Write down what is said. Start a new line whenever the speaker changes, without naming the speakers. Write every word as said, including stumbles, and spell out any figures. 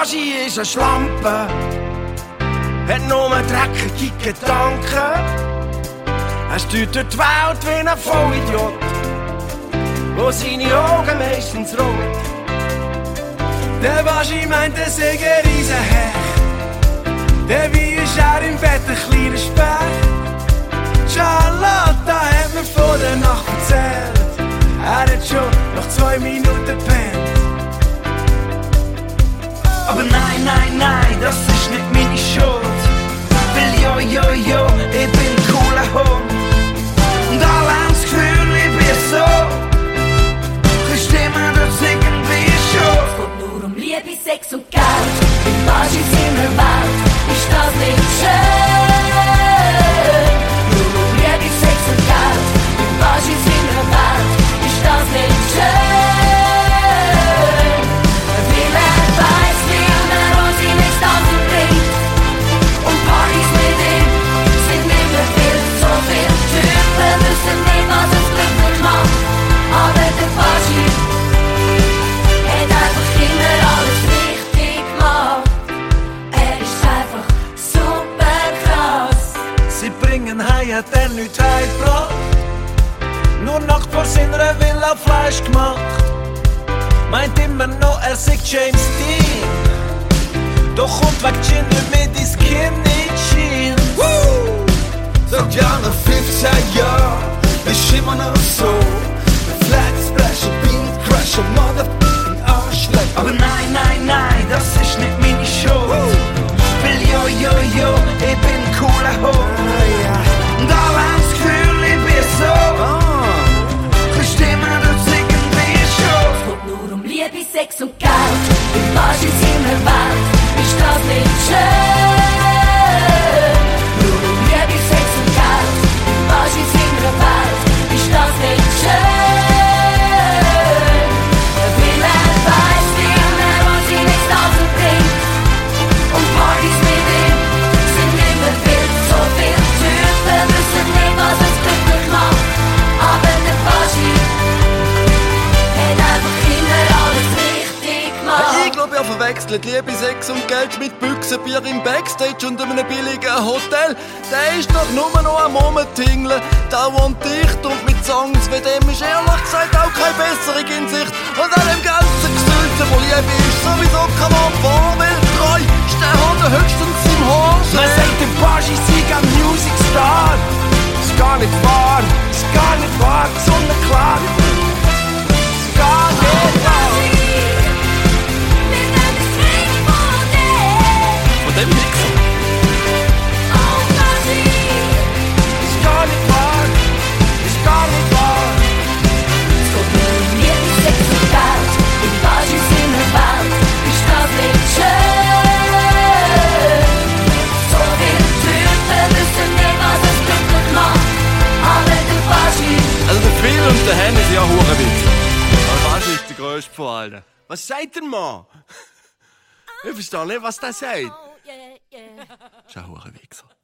Baschi ist eine Schlampe, hat nur dreckige Gedanken. Er steuert durch die Welt wie ein Vollidiot, wo seine Augen meistens rot. Der Baschi meint, er sei ein Riesenhecht. Der wie ist er im Bett ein kleiner Specht. Charlotte hat mir vor der Nacht erzählt, er hat schon nach zwei Minuten gepennt. Aber nein, nein, nein, das ist nicht meine Schuld. Weil jo, jo, jo, ich bin ein cooler Hund. Und alle haben das Gefühl, ich bin so. Die Stimme, das irgendwie schon.
Es geht nur um Liebe, Sex und Geld. Im Baschi seiner Welt ist das nicht schön. Nur um Liebe, Sex und Geld. Im Baschi seiner Welt ist das nicht schön. Weil er weiß, wie er uns in Ekstase bringt. Und Partys mit ihm sind nicht mehr viel. So viele Typen wissen nicht, was es glücklich macht. Aber der Baschi hat einfach immer alles richtig gemacht. Er ist einfach super krass.
Sie bringen heim, hat er nichts heimgebracht. Nur Nacht vor seiner Villa Fleisch gemacht. Meint immer noch, er sei James Dean. Doch kommt weg Gin nicht mit ins Skinny Jeans. Woo! Seit Jahren fünfzehn Jahren bist immer noch so. Flag Splasher, Beat Crusher, Motherfucking Arschleck. Aber nein, nein, nein, das ist nicht meine Schuld. Weil jo, jo, jo, ich bin ein cooler Hund. Und alle haben das Gefühl, ich bin so. Die Stimme, das irgendwie schon.
Es geht nur um Liebe, Sex und Geld. Im Baschi seiner Welt ist das nicht schön. Nur um Liebe, Sex und Geld. Im Baschi seiner Welt ist das nicht schön. Weil er weiß, wie er uns in Ekstase bringt. Und Partys mit ihm sind immer wild. So viele Typen wissen nicht, was es glücklich macht. Aber der Baschi hat einfach immer alles richtig gemacht.
Ich glaube, er verwechselt Liebe, Sex und Geld mit Büchsenbier im Backstage und einem billigen Hotel. Der ist doch nur noch am Rumtingeln. Der wohnt dicht und mit Songs wie dem ist ehrlich gesagt auch keine Besserung in Sicht. Und an dem ganzen Gesülze, wo Liebe ist sowieso kein Mann vorbildtreu. Ist der Hunde höchstens im Horse.
Man sagt, der Baschi sei ein Music Star. Ist gar nicht wahr, ist gar nicht wahr, sonnenklar. Ist gar nicht wahr.
Von dem nix.
Ist gar nicht wahr, ist gar nicht wahr.
Es geht nur um Liebe, Sex und Geld. Im Baschi seiner Welt ist das nicht schön. So viele Typen wissen nicht, was es glücklich macht. Aber der Baschi
Also der Phil und der Henny sind ja Hurenwitz. Aber was ist der grösste von allen? Was sagt der Mann? Ich verstehe nicht, was der sagt.
Oh, yeah, yeah.
Das ist ein Hurenwichser.